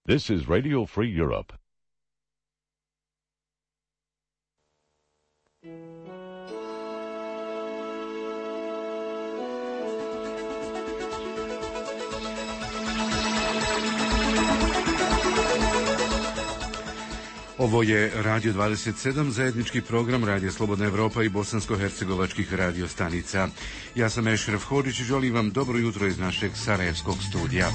This is Radio Free Europe. Ovo je Radio 27, zajednički program Radio Slobodna Evropa i bosansko-hercegovačkih radio stanica. Ja sam Ešref Hodžić i želim vam dobro jutro iz našeg sarajevskog studija.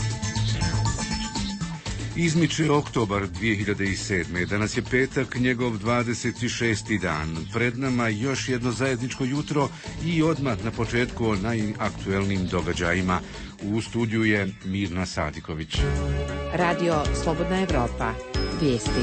Izmiče oktobar 2007. Danas je petak, njegov 26. dan. Pred nama još jedno zajedničko jutro i odmah na početku o najaktuelnijim događajima. U studiju je Mirna Sadiković. Radio Slobodna Evropa. Vijesti.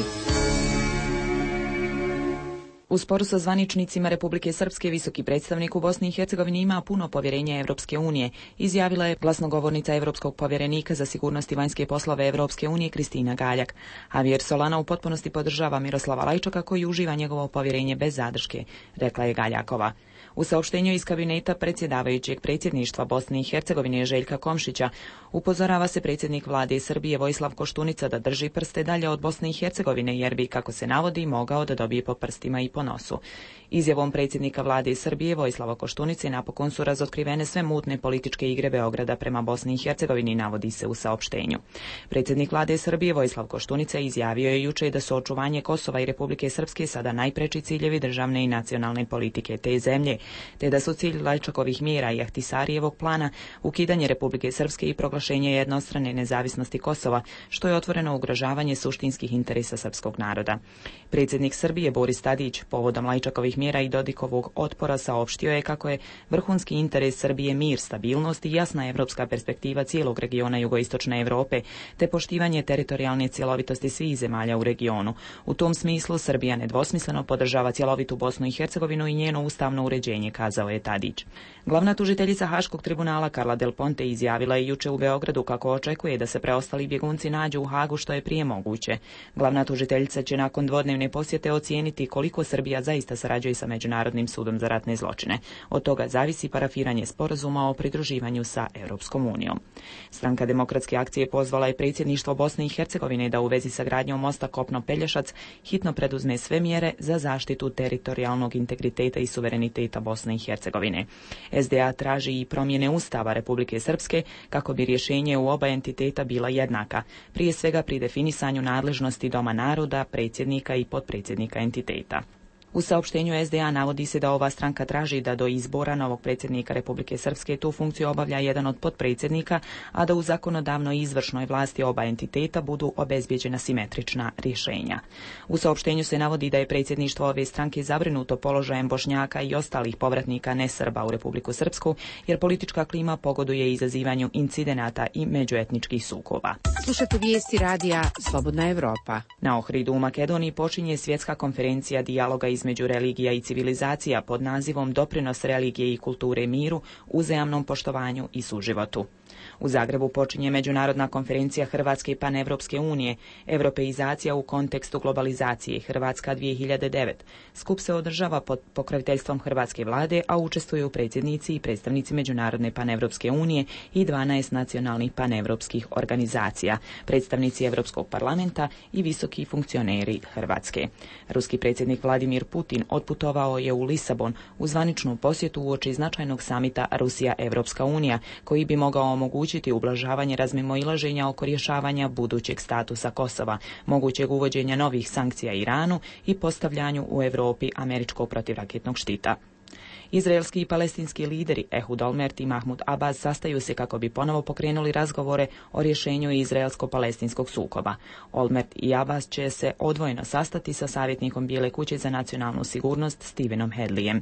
U sporu sa zvaničnicima Republike Srpske visoki predstavnik u Bosni i Hercegovini ima puno povjerenja Evropske unije, izjavila je glasnogovornica Evropskog povjerenika za sigurnost i vanjske poslove Evropske unije Kristina Galjak. Javier Solana u potpunosti podržava Miroslava Lajčaka koji uživa njegovo povjerenje bez zadrške, rekla je Galjakova. U saopštenju iz kabineta predsjedavajućeg predsjedništva Bosne i Hercegovine Željka Komšića upozorava se predsjednik vlade Srbije Vojislav Koštunica da drži prste dalje od Bosne i Hercegovine jer bi, kako se navodi, mogao da dobije po prstima i po nosu. Izjavom predsjednika vlade Srbije Vojislava Koštunice napokon su razotkrivene sve mutne političke igre Beograda prema Bosni i Hercegovini, navodi se u saopštenju. Predsjednik vlade Srbije Vojislav Koštunica izjavio je juče da su očuvanje Kosova i Republike Srpske sada najpreči ciljevi državne i nacionalne politike te zemlje, te da su cilj Lajčakovih mjera i Ahtisarijevog plana ukidanje Republike Srpske i proglašenje jednostrane nezavisnosti Kosova, što je otvoreno ugrožavanje suštinskih interesa srpskog naroda. Predsjednik Srbije Boris Tadić povodom Lajčakovih mjera i Dodikovog otpora saopštio je kako je vrhunski interes Srbije mir, stabilnost i jasna evropska perspektiva cijelog regiona jugoistočne Europe, te poštivanje teritorijalne cjelovitosti svih zemalja u regionu. U tom smislu Srbija nedvosmisleno podržava cjelovitu Bosnu i Hercegovinu i njeno ustavno uređenje, kazao je Tadić. Glavna tužiteljica Haškog tribunala Carla Del Ponte izjavila je juče u Beogradu kako očekuje da se preostali bjegunci nađu u Hagu što je prije moguće. Glavna tužiteljica će nakon dvodnevne posjete ocijeniti koliko Srbija zaista sarađuje sa Međunarodnim sudom za ratne zločine. Od toga zavisi parafiranje sporazuma o pridruživanju sa Europskom unijom. Stranka Demokratske akcije pozvala je predsjedništvo Bosne i Hercegovine da u vezi sa gradnjom mosta Kopno-Pelješac hitno preduzme sve mjere za zaštitu teritorijalnog integriteta i suvereniteta Bosne i Hercegovine. SDA traži i promjene Ustava Republike Srpske kako bi rješenje u oba entiteta bila jednaka, prije svega pri definisanju nadležnosti Doma naroda, predsjednika i potpredsjednika entiteta. U saopštenju SDA navodi se da ova stranka traži da do izbora novog predsjednika Republike Srpske tu funkciju obavlja jedan od potpredsjednika, a da u zakonodavnoj i izvršnoj vlasti oba entiteta budu obezbijeđena simetrična rješenja. U saopštenju se navodi da je predsjedništvo ove stranke zabrinuto položajem Bošnjaka i ostalih povratnika nesrba u Republiku Srpsku, jer politička klima pogoduje izazivanju incidenata i međuetničkih sukoba. Slušate vijesti radija Slobodna Evropa. Na Ohridu u Makedoniji počinje svjetska konferencija dijaloga između religija i civilizacija pod nazivom Doprinos religije i kulture miru, uzajamnom poštovanju i suživotu. U Zagrebu počinje međunarodna konferencija Hrvatske panevropske unije, Europeizacija u kontekstu globalizacije Hrvatska 2009. Skup se održava pod pokroviteljstvom hrvatske vlade, a učestvuju predsjednici i predstavnici Međunarodne panevropske unije i 12 nacionalnih panevropskih organizacija, predstavnici Europskog parlamenta i visoki funkcioneri Hrvatske. Ruski predsjednik Vladimir Putin otputovao je u Lisabon u zvaničnu posjetu uoči značajnog samita Rusija-Evropska unija, koji bi mogao omogućiti ublažavanje razmimoilaženja oko rješavanja budućeg statusa Kosova, mogućeg uvođenja novih sankcija Iranu i postavljanju u Europi američkog protivraketnog štita. Izraelski i palestinski lideri Ehud Olmert i Mahmud Abbas sastaju se kako bi ponovo pokrenuli razgovore o rješenju izraelsko-palestinskog sukoba. Olmert i Abbas će se odvojeno sastati sa savjetnikom Bijele kuće za nacionalnu sigurnost Stevenom Hedlijem.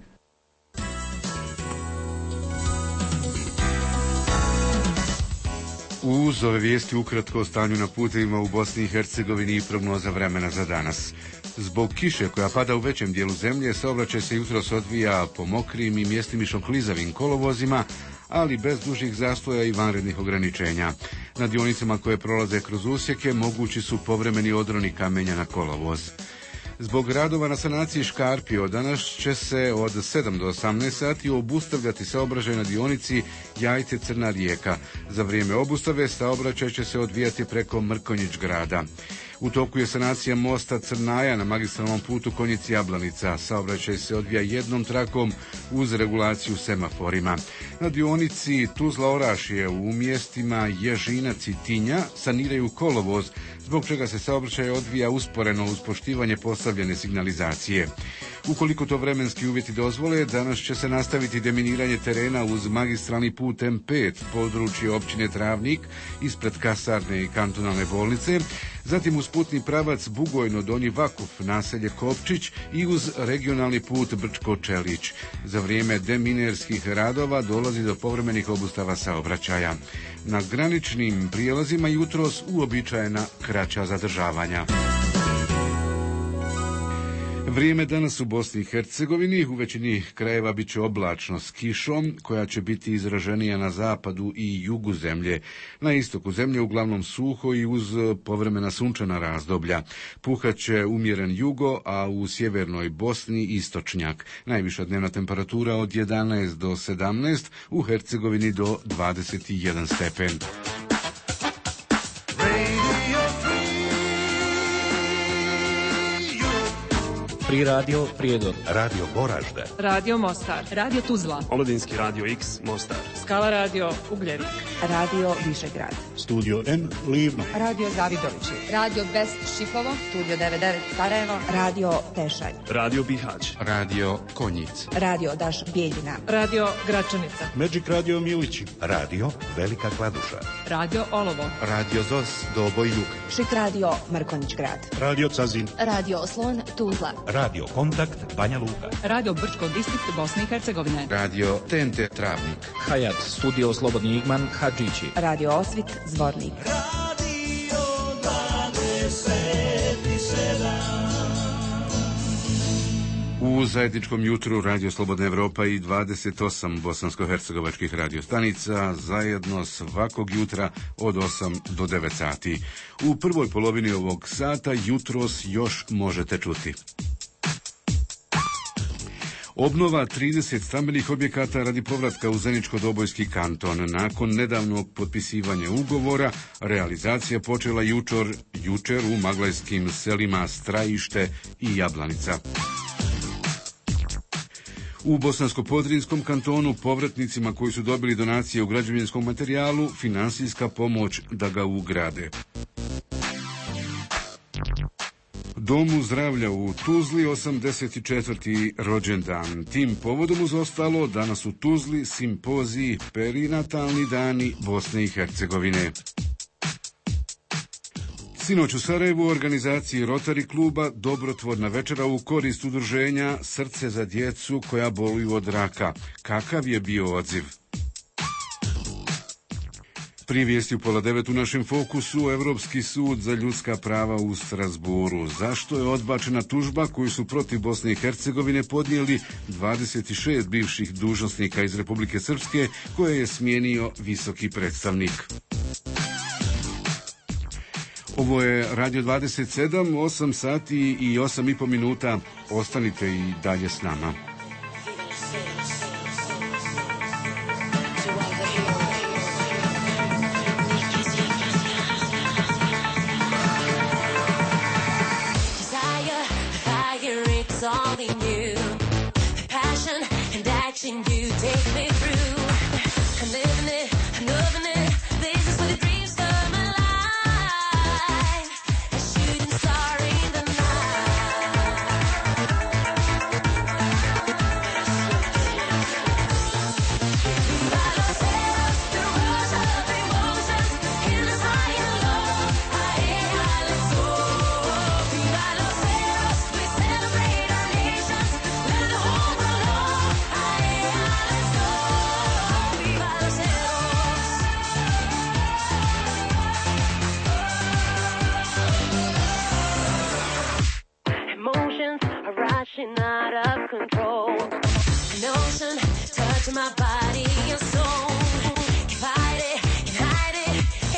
Uz ove vijesti ukratko o stanju na putevima u Bosni i Hercegovini i prognoza vremena za danas. Zbog kiše koja pada u većem dijelu zemlje, saobraćaj se jutros odvija po mokrim i mjestimično klizavim kolovozima, ali bez dužih zastoja i vanrednih ograničenja. Na dionicama koje prolaze kroz usjeke mogući su povremeni odroni kamenja na kolovoz. Zbog radova na sanaciji škarpi od danas će se od 7 do 18 sati obustavljati saobraćaj na dionici Jajce-Crna Rijeka. Za vrijeme obustave saobraćaj će se odvijati preko Mrkonjić grada. U toku je sanacija mosta Crnaja na magistralnom putu Konjic-Jablanica. Saobraćaj se odvija jednom trakom uz regulaciju semaforima. Na dionici Tuzla-Orašje u mjestima Ježinac i Tinja saniraju kolovoz, zbog čega se saobraćaj odvija usporeno uz poštivanje postavljene signalizacije. Ukoliko to vremenski uvjeti dozvole, danas će se nastaviti deminiranje terena uz magistralni put M5, područje općine Travnik, ispred kasarne i kantonalne bolnice, zatim uz putni pravac Bugojno-Donji Vakuf, naselje Kopčić i uz regionalni put Brčko-Čelić. Za vrijeme deminerskih radova dolazi do povremenih obustava saobraćaja. Na graničnim prijelazima jutros uobičajena kraća zadržavanja. Vrijeme danas u Bosni i Hercegovini u većini krajeva bit će oblačno s kišom, koja će biti izraženija na zapadu i jugu zemlje. Na istoku zemlje uglavnom suho i uz povremena sunčana razdoblja. Puhat će umjeren jugo, a u sjevernoj Bosni istočnjak. Najviša dnevna temperatura od 11 do 17, u Hercegovini do 21 stepen. Pri Radio Prijedor, Radio Goražde, Radio Mostar, Radio Tuzla, Omladinski radio X Mostar, Skala radio Ugljevik, Radio Višegrad, Studio N Livno, Radio Zavidovići, Radio Best Šipovo, Studio 99 Sarajevo, Radio Tešanj, Radio Bihać, Radio Konjic, Radio Daš Bijeljina, Radio Gračanica, Magic Radio Milići, Radio Velika Kladuša, Radio Olovo, Radio Zos Doboj Jug, Šik Radio Mrkonjić grad, Radio Cazin, Radio Oslon Tuzla, Radio Kontakt Banja Luka, Radio Brčko distrikt Bosne i Hercegovine, Radio TNT Travnik, Hayat Studio Slobodni Igman Hadžići, Radio Osvit Zvornik, Radio 27. U zajedničkom jutru Radio Slobodna Evropa i 28 bosansko-hercegovačkih radiostanica zajedno svakog jutra od 8 do 9 sati. U prvoj polovini ovog sata jutros još možete čuti. Obnova 30 stambenih objekata radi povratka u Zeničko-Dobojski kanton. Nakon nedavnog potpisivanja ugovora, realizacija počela jučer u maglajskim selima Strajište i Jablanica. U Bosansko-Podrinjskom kantonu povratnicima koji su dobili donacije u građevinskom materijalu, finansijska pomoć da ga ugrade. Domu zdravlja u Tuzli 84. rođendan. Tim povodom uz ostalo danas u Tuzli simpoziji Perinatalni dani Bosne i Hercegovine. Sinoć u Sarajevu u organizaciji Rotary kluba dobrotvorna večera u korist udruženja Srce za djecu koja boluju od raka. Kakav je bio odziv? Prije vijesti u 8:30 u našem fokusu Europski sud za ljudska prava u Strasburu. Zašto je odbačena tužba koju su protiv Bosne i Hercegovine podnijeli 26 bivših dužnosnika iz Republike Srpske koje je smijenio visoki predstavnik? Ovo je Radio 27, 8 sati i 8,5 minuta. Ostanite i dalje s nama.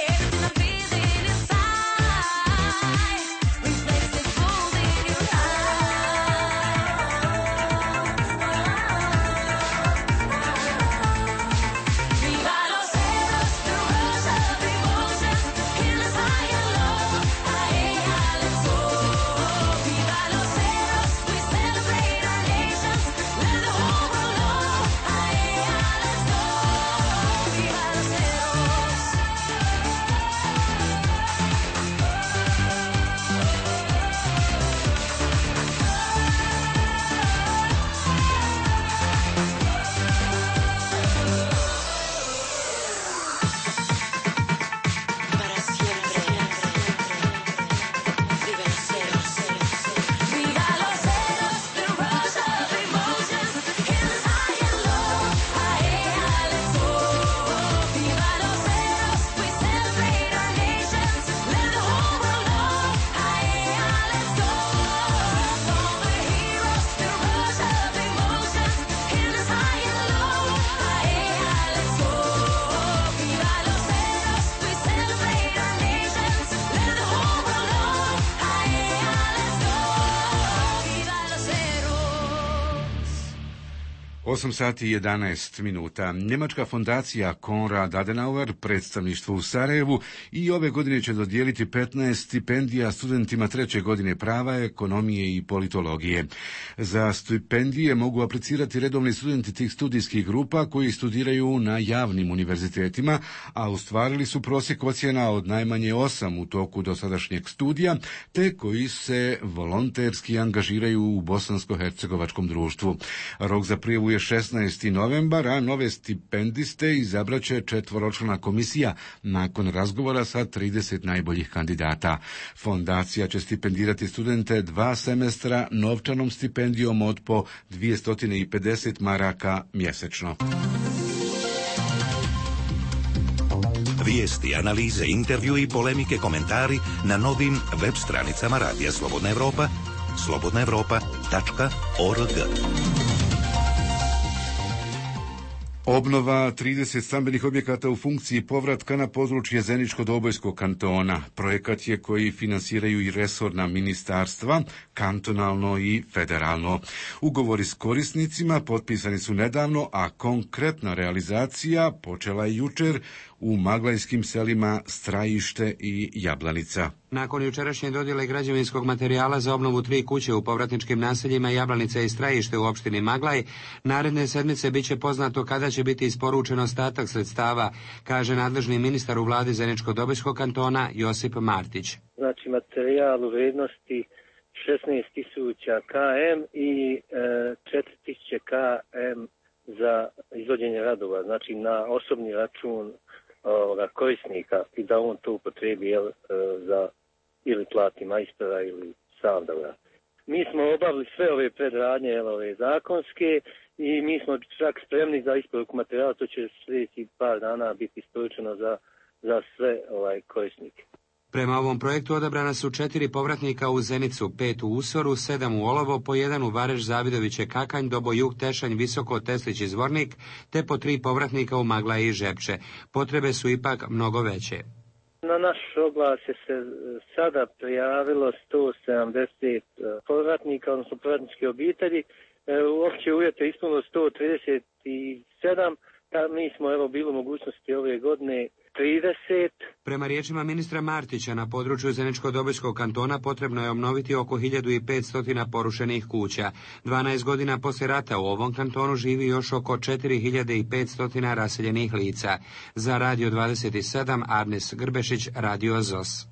Reflects the gold in your eyes. 8 sati i 11 minuta. Njemačka fondacija Konrad Adenauer, predstavništvo u Sarajevu, i ove godine će dodijeliti 15 stipendija studentima 3. godine prava, ekonomije i politologije. Za stipendije mogu aplicirati redovni studenti tih studijskih grupa koji studiraju na javnim univerzitetima, a ostvarili su prosjek ocjena od najmanje 8 u toku dosadašnjeg studija, te koji se volonterski angažiraju u bosansko-hercegovačkom društvu. Rok za prijavu je 16. novembar, a nove stipendiste izabraće 4-člana komisija nakon razgovora sa 30 najboljih kandidata. Fondacija će stipendirati studente 2 semestra novčanom stipendijom od po 250 maraka mjesečno. Vijesti, analize, intervju i polemike, komentari na novim web stranicama Radija Slobodna Evropa, slobodnaevropa.org. Obnova 30 stambenih objekata u funkciji povratka na područje Zeničko-Dobojskog kantona. Projekat je koji finansiraju i resorna ministarstva, kantonalno i federalno. Ugovori s korisnicima potpisani su nedavno, a konkretna realizacija počela je jučer u maglajskim selima Strajište i Jablanica. Nakon jučerašnje dodjele građevinskog materijala za obnovu 3 kuće u povratničkim naseljima Jablanica i Strajište u opštini Maglaj, naredne sedmice bit će poznato kada će biti isporučen ostatak sredstava, kaže nadležni ministar u vladi Zeničko-Dobojskog kantona Josip Martić. Znači materijal u vrijednosti 16.000 km i 4.000 km za izvođenje radova, znači na osobni račun korisnika i da on to upotrebi za ili plati majstora ili sam da vrati. Mi smo obavili sve ove predradnje, ove zakonske, i mi smo čak spremni za isporuku materijala, to će sljedeći par dana biti isporučeno za sve korisnike. Prema ovom projektu odabrana su 4 povratnika u Zenicu, 5 u Usoru, 7 u Olovo, po 1 u Vareš, Zavidoviće, Kakanj, Dobo, Jug, Tešanj, Visoko, Teslić i Zvornik, te po 3 povratnika u Maglaj i Žepče. Potrebe su ipak mnogo veće. Na naš oglas je se sada prijavilo 170 povratnika, odnosno povratničke obitelji. Uopće uvjete ispunilo 137, mi smo bili u mogućnosti ove godine 30. Prema riječima ministra Martića, na području Zeničko-Dobojskog kantona potrebno je obnoviti oko 1500 porušenih kuća. 12 godina poslije rata u ovom kantonu živi još oko 4500 raseljenih lica. Za Radio 27, Arnis Grbešić, Radio ZOS.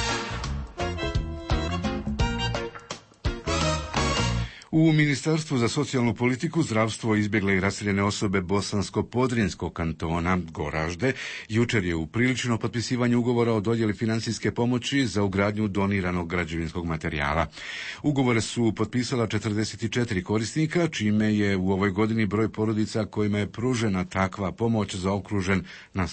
U Ministarstvu za socijalnu politiku, zdravstvo, izbjegle i raseljene osobe Bosansko-Podrinjskog kantona Goražde jučer je upriličeno potpisivanje ugovora o dodjeli financijske pomoći za ugradnju doniranog građevinskog materijala. Ugovore su potpisala 44 korisnika, čime je u ovoj godini broj porodica kojima je pružena takva pomoć zaokružen na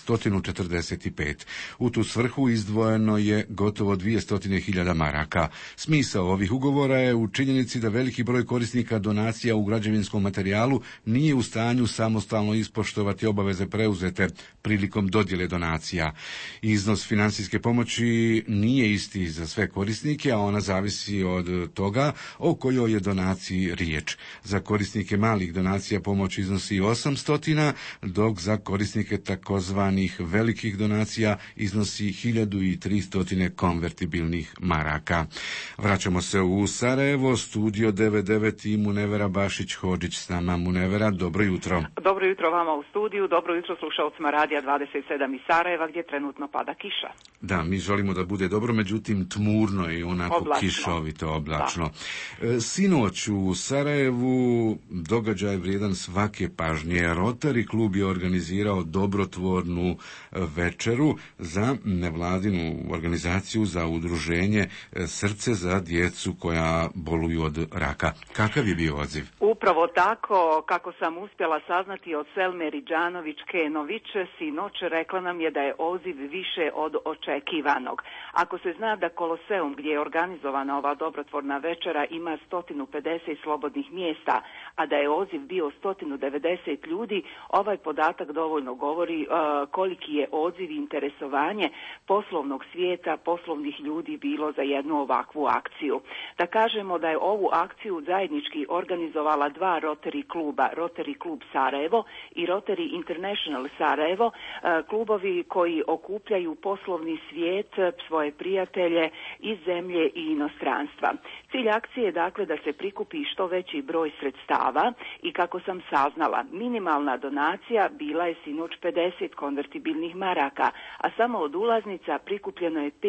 145. U tu svrhu izdvojeno je gotovo 200.000 maraka. Smisao ovih ugovora je u činjenici da veliki broj korisnika donacija u građevinskom materijalu nije u stanju samostalno ispoštovati obaveze preuzete prilikom dodjele donacija. Iznos financijske pomoći nije isti za sve korisnike, a ona zavisi od toga o kojoj je donaciji riječ. Za korisnike malih donacija pomoć iznosi 800, dok za korisnike takozvanih velikih donacija iznosi 1300 konvertibilnih maraka. Vraćamo se u Sarajevo, studio 99 i Munevera Bašić-Hodžić s nama. Munevera, dobro jutro. Dobro jutro vama u studiju, dobro jutro slušalcima Radija 27 iz Sarajeva gdje trenutno pada kiša. Da, mi želimo da bude dobro, međutim tmurno i onako oblačno. Kišovito, oblačno. Sinoć u Sarajevu događaj vrijedan svake pažnje. Rotary klub je organizirao dobrotvornu večeru za nevladinu organizaciju za udruženje Srce za djecu koja boluju od raka. Kakav je bio odziv? Upravo tako, kako sam uspjela saznati od Selme Riđanović-Kenović, sinoć rekla nam je da je odziv više od očekivanog. Ako se zna da Koloseum, gdje je organizovana ova dobrotvorna večera, ima 150 slobodnih mjesta, a da je odziv bio 190 ljudi, ovaj podatak dovoljno govori koliki je odziv i interesovanje poslovnog svijeta, poslovnih ljudi bilo za jednu ovakvu akciju. Da kažemo da je ovu akciju zajednički organizovala dva Rotary kluba, Rotary klub Sarajevo i Rotary International Sarajevo, klubovi koji okupljaju poslovni svijet, svoje prijatelje iz zemlje i inostranstva. Cilj akcije je dakle da se prikupi što veći broj sredstava i kako sam saznala, minimalna donacija bila je sinoć 50 konvertibilnih maraka, a samo od ulaznica prikupljeno je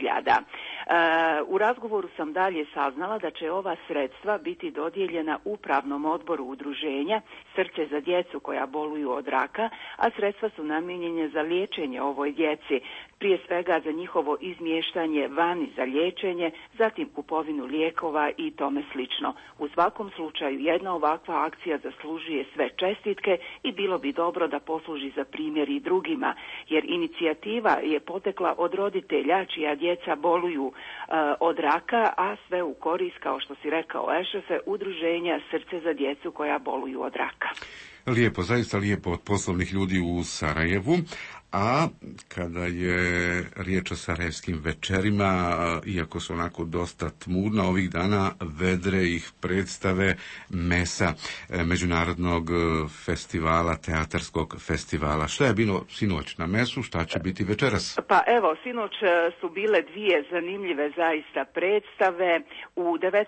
5.000. U razgovoru sam dalje saznala da će ova sredstva biti dodijeljena upravnom odboru udruženja Srce za djecu koja boluju od raka, a sredstva su namijenjene za liječenje ovoj djeci, prije svega za njihovo izmještanje vani za liječenje, zatim kupovinu lijekova i tome slično. U svakom slučaju jedna ovakva akcija zaslužuje sve čestitke i bilo bi dobro da posluži za primjer i drugima, jer inicijativa je potekla od roditelja čija djeca boluju od raka, a sve u korist, kao što si rekao Ešefe, udruženja Srce za djecu koja boluju od raka. Lijepo, zaista lijepo od poslovnih ljudi u Sarajevu. A kada je riječ o sarajevskim večerima, iako su onako dosta tmurna ovih dana, vedre ih predstave Mesa, međunarodnog festivala, teatarskog festivala. Šta je bilo sinoć na Mesu, šta će biti večeras? Pa evo, sinoć su bile dvije zanimljive zaista predstave. U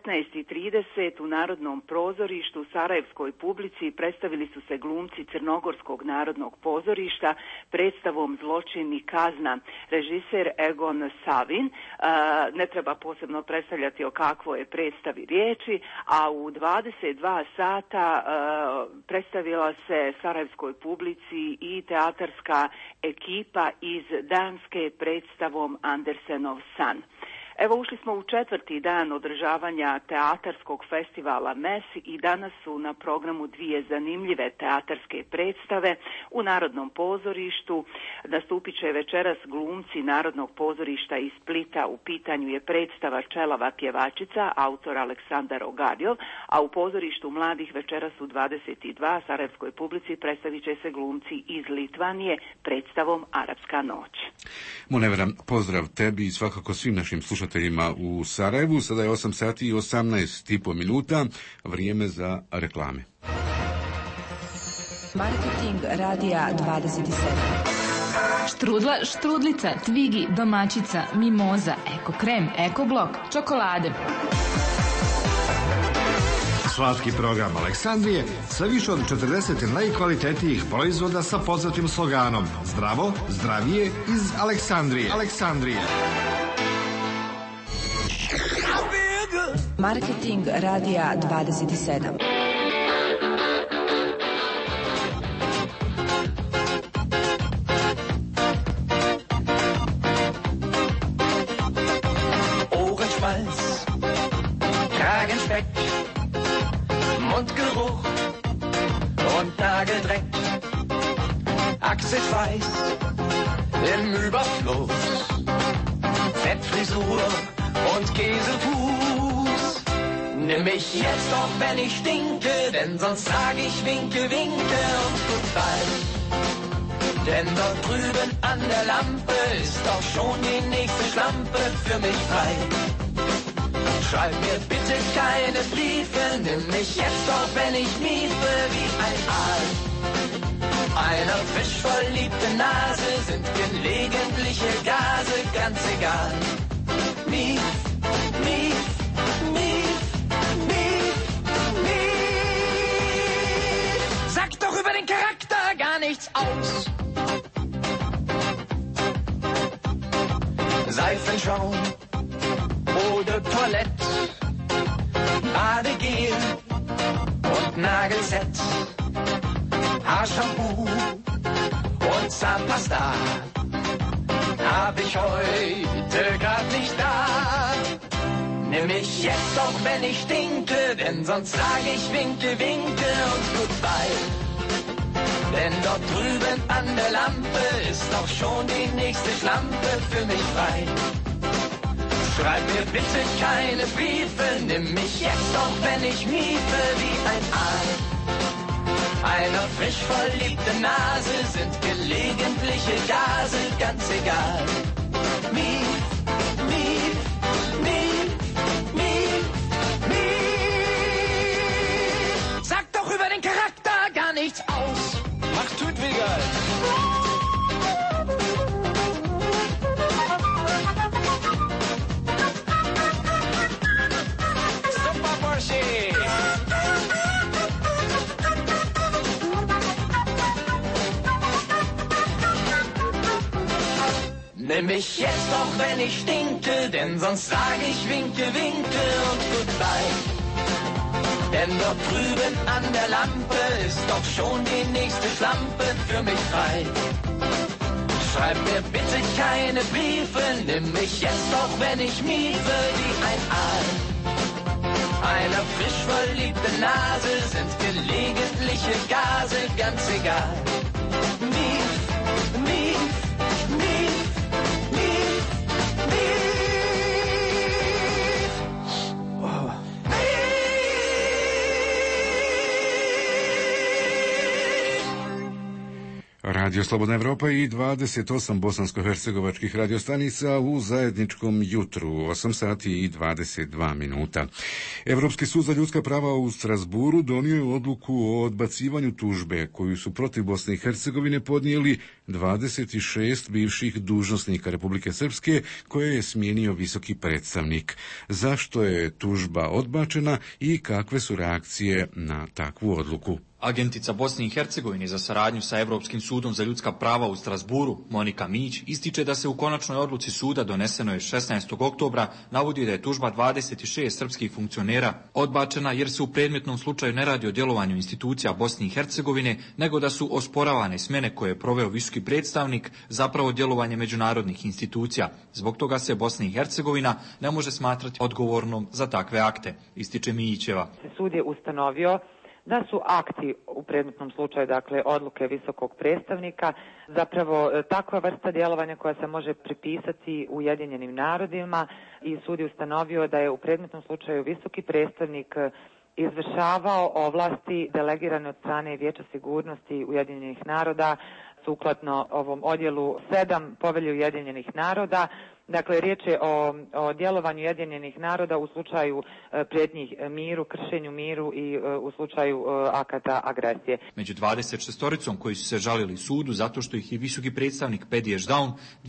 19.30 u Narodnom pozorištu u Sarajevskoj publici predstavili su se glumci Crnogorskog narodnog pozorišta predstavom Zločin i kazna, režiser Egon Savin. Ne treba posebno predstavljati o kakvoj je predstavi riječi, a u 22 sata predstavila se sarajevskoj publici i teatarska ekipa iz Danske predstavom Andersenov san. Evo, ušli smo u 4. dan održavanja teatarskog festivala MES i danas su na programu dvije zanimljive teatarske predstave. U Narodnom pozorištu nastupit će večeras glumci Narodnog pozorišta iz Splita. U pitanju je predstava Čelava pjevačica, autor Aleksandar Ogadjov, a u pozorištu mladih večeras u 22 sarajevskoj publici predstavit će se glumci iz Litvanije predstavom Arapska noć. Munevera, pozdrav tebi i svakako svim našim slušateljima u Sarajevu. Sada je 8 sati i 18,5 minuta, vrijeme za reklame. Marketing radija 27. Štrudla, štrudlica, tvigi, domaćica, mimoza, eko krem, eko blok, čokolade. Slatki program Aleksandrije sa više od 40 najkvalitetnijih proizvoda sa poznatim sloganom Zdravo, zdravije iz Aleksandrije. Aleksandrije. Marketing radija 27. Ohrenschmalz, Kragenspeck, Mundgeruch und Nageldreck, Achselschweiß im Überfluss, Fettfrisur und Käsefuß. Nimm mich jetzt doch, wenn ich stinke, denn sonst sag ich winke, winke und goodbye. Denn dort drüben an der Lampe ist doch schon die nächste Schlampe für mich frei. Schreib mir bitte keine Briefe, nimm mich jetzt doch, wenn ich miefe, wie ein Aal. Einer frisch verliebten Nase sind gelegentliche Gase ganz egal. Mief, mief, mief, mief, mief. Sag doch über den Charakter gar nichts aus. Seifenschaum, Eau de Toilette, Badegel und Nagelset, Haarshampoo und Zahnpasta hab ich heute grad nicht da. Nimm mich jetzt doch, wenn ich stinke, denn sonst sag ich winke, winke und goodbye. Denn dort drüben an der Lampe ist doch schon die nächste Schlampe für mich frei. Schreib mir bitte keine Briefe, nimm mich jetzt doch, wenn ich miefe, wie ein Aal. Einer frisch verliebten Nase sind gelegentliche Gase ganz egal. Mief, mief, mief, mief, mief. Nimm mich jetzt auch, wenn ich stinke, denn sonst sag ich winke, winke und goodbye. Denn dort drüben an der Lampe ist doch schon die nächste Schlampe für mich frei. Schreib mir bitte keine Briefe, nimm mich jetzt auch, wenn ich miefe wie ein Aal. Einer frisch verliebten Nase sind gelegentliche Gase ganz egal. Mief, mief, mief, mief, mief. Oh. Radio Slobodna Evropa i 28 bosansko-hercegovačkih radiostanica u zajedničkom jutru, 8 sati i 22 minuta. Evropski sud za ljudska prava u Strasburu donio je odluku o odbacivanju tužbe koju su protiv Bosne i Hercegovine podnijeli 26 bivših dužnosnika Republike Srpske koje je smijenio visoki predstavnik. Zašto je tužba odbačena i kakve su reakcije na takvu odluku? Agentica Bosne i Hercegovine za saradnju sa Evropskim sudom za ljudska prava u Strasburu, Monika Mić, ističe da se u konačnoj odluci suda donesenoj 16. oktobra navodi da je tužba 26 srpskih funkcionera odbačena jer se u predmetnom slučaju ne radi o djelovanju institucija Bosne i Hercegovine, nego da su osporavane smjene koje je proveo visoki predstavnik zapravo djelovanje međunarodnih institucija. Zbog toga se Bosna i Hercegovina ne može smatrati odgovornom za takve akte, ističe Mićeva. Sud je ustanovio da su akti u predmetnom slučaju, dakle odluke visokog predstavnika, zapravo takva vrsta djelovanja koja se može pripisati Ujedinjenim narodima i sud je ustanovio da je u predmetnom slučaju visoki predstavnik izvršavao ovlasti delegirane od strane Vijeća sigurnosti Ujedinjenih naroda sukladno ovom odjelu 7 Povelje Ujedinjenih naroda. Dakle, riječ je o djelovanju Ujedinjenih naroda u slučaju prijetnji miru, kršenju miru i u slučaju akata agresije. Među 26-oricom koji su se žalili sudu zato što ih je visoki predstavnik Pedi Ešdaun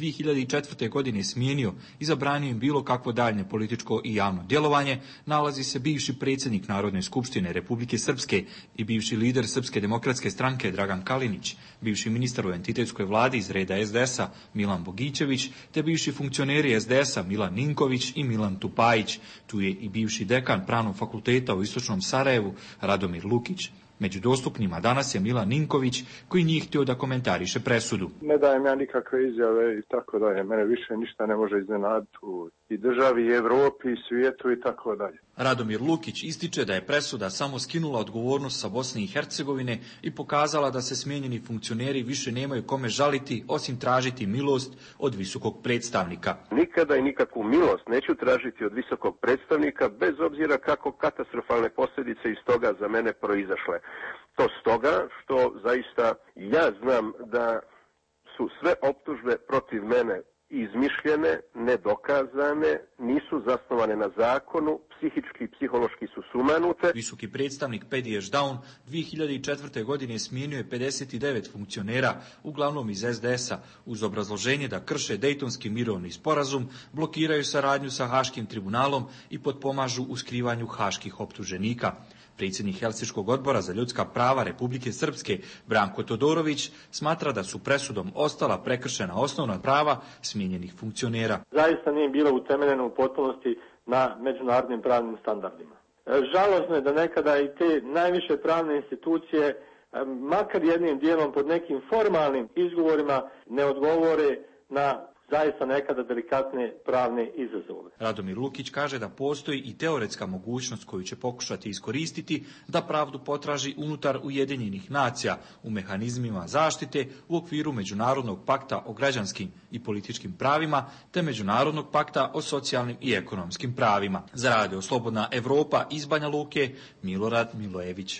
2004. godine smijenio i zabranio im bilo kakvo daljnje političko i javno djelovanje, nalazi se bivši predsjednik Narodne skupštine Republike Srpske i bivši lider Srpske demokratske stranke Dragan Kalinić, bivši ministar u entitetskoj vladi iz reda SDS-a Milan Bogićević, te bivši funkcioneri SDS-a Milan Ninković i Milan Tupajić. Tu je i bivši dekan Pravnog fakulteta u Istočnom Sarajevu Radomir Lukić. Među dostupnima danas je Milan Ninković koji nije htio da komentariše presudu. Ne dajem ja nikakve izjave i tako dalje. Mene više ništa ne može iznenaditi u i državi, i Evropi, i svijetu i tako dalje. Radomir Lukić ističe da je presuda samo skinula odgovornost sa Bosne i Hercegovine i pokazala da se smijenjeni funkcioneri više nemaju kome žaliti osim tražiti milost od visokog predstavnika. Nikada i nikakvu milost neću tražiti od visokog predstavnika bez obzira kako katastrofalne posljedice iz toga za mene proizašle. To stoga što zaista ja znam da su sve optužbe protiv mene izmišljene, nedokazane, nisu zasnovane na zakonu, psihički i psihološki su sumanute. Visoki predstavnik Pedi Ešdaun 2004. godine smijenio je 59 funkcionera, uglavnom iz SDS-a, uz obrazloženje da krše Dejtonski mirovni sporazum, blokiraju saradnju sa Haškim tribunalom i potpomažu u skrivanju haških optuženika. Predsjednik Helsinškog odbora za ljudska prava Republike Srpske Branko Todorović smatra da su presudom ostala prekršena osnovna prava smijenjenih funkcionera. Zaista nije bilo utemeljeno u potpunosti na međunarodnim pravnim standardima. Žalosno je da nekada i te najviše pravne institucije, makar jednim dijelom pod nekim formalnim izgovorima, ne odgovore na zaista nekada delikatne pravne izazove. Radomir Lukić kaže da postoji i teoretska mogućnost koju će pokušati iskoristiti da pravdu potraži unutar Ujedinjenih nacija u mehanizmima zaštite u okviru Međunarodnog pakta o građanskim i političkim pravima te Međunarodnog pakta o socijalnim i ekonomskim pravima. Za Radio Slobodna Evropa iz Banja Luke, Milorad Milojević.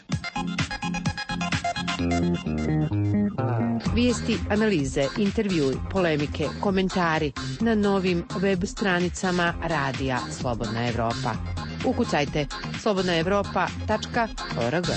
Vijesti, analize, intervjui, polemike, komentari na novim web stranicama Radija Slobodna Evropa. Ukucajte slobodnaevropa.org.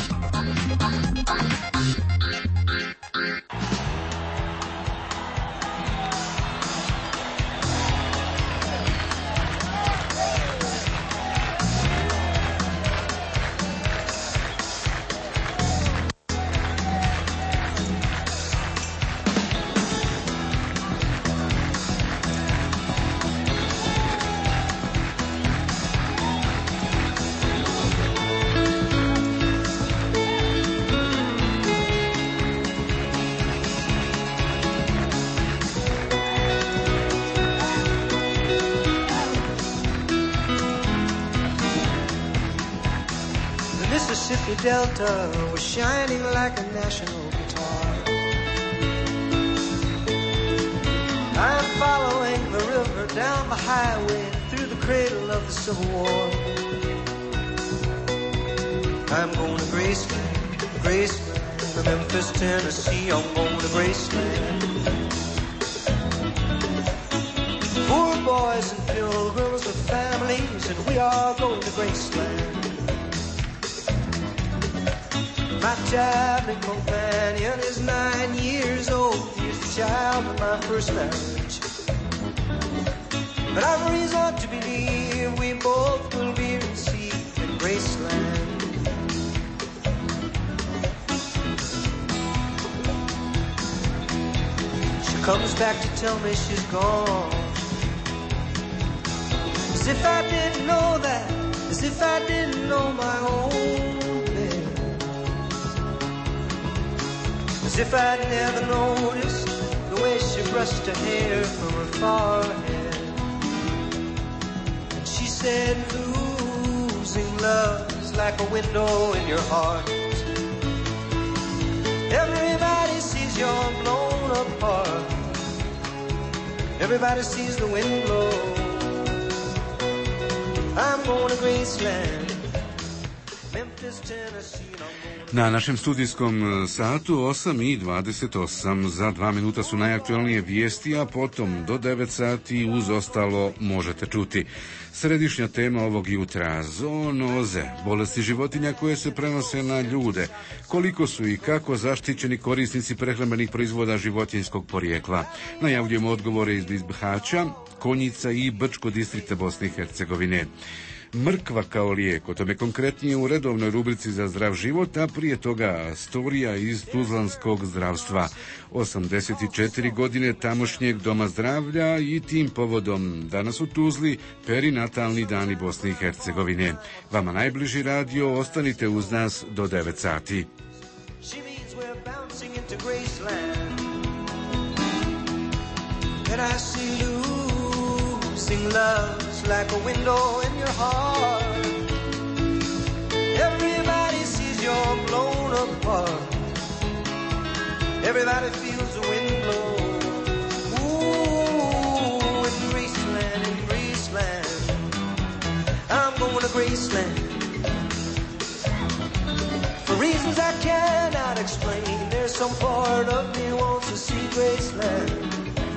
Mississippi Delta was shining like a national guitar. I'm following the river down the highway through the cradle of the Civil War. I'm going to Graceland, Graceland, to Memphis, Tennessee. I'm going to Graceland. Poor boys and pilgrims with families, and we all go to Graceland. My traveling companion is 9 years old. He's the child of my first marriage. But I've reason to believe we both will be received in Graceland. She comes back to tell me she's gone. As if I didn't know that, as if I didn't know my own. As if I'd never noticed the way she brushed her hair from her forehead. And she said, losing love is like a window in your heart. Everybody sees you're blown apart. Everybody sees the wind blow. I'm going to Graceland, Memphis, Tennessee. Na našem studijskom satu 8:28, za 2 minuta su najaktualnije vijesti, a potom do 9 sati uz ostalo možete čuti. Središnja tema ovog jutra: zoonoze, bolesti životinja koje se prenose na ljude. Koliko su i kako zaštićeni korisnici prehrambenih proizvoda životinjskog porijekla? Najavljujemo odgovore iz Bihaća, Konjica i Brčko distrikta Bosne i Hercegovine. Mrkva kao lijek, o tome konkretnije u redovnoj rubrici za zdrav život, a prije toga storija iz tuzlanskog zdravstva. 84 godine tamošnjeg doma zdravlja i tim povodom danas u Tuzli perinatalni dani Bosne i Hercegovine. Vama najbliži radio, ostanite uz nas do 9 sati. Love's like a window in your heart. Everybody sees you're blown apart. Everybody feels the wind blow. Ooh, in Graceland, I'm going to Graceland. For reasons I cannot explain, there's some part of me wants to see Graceland.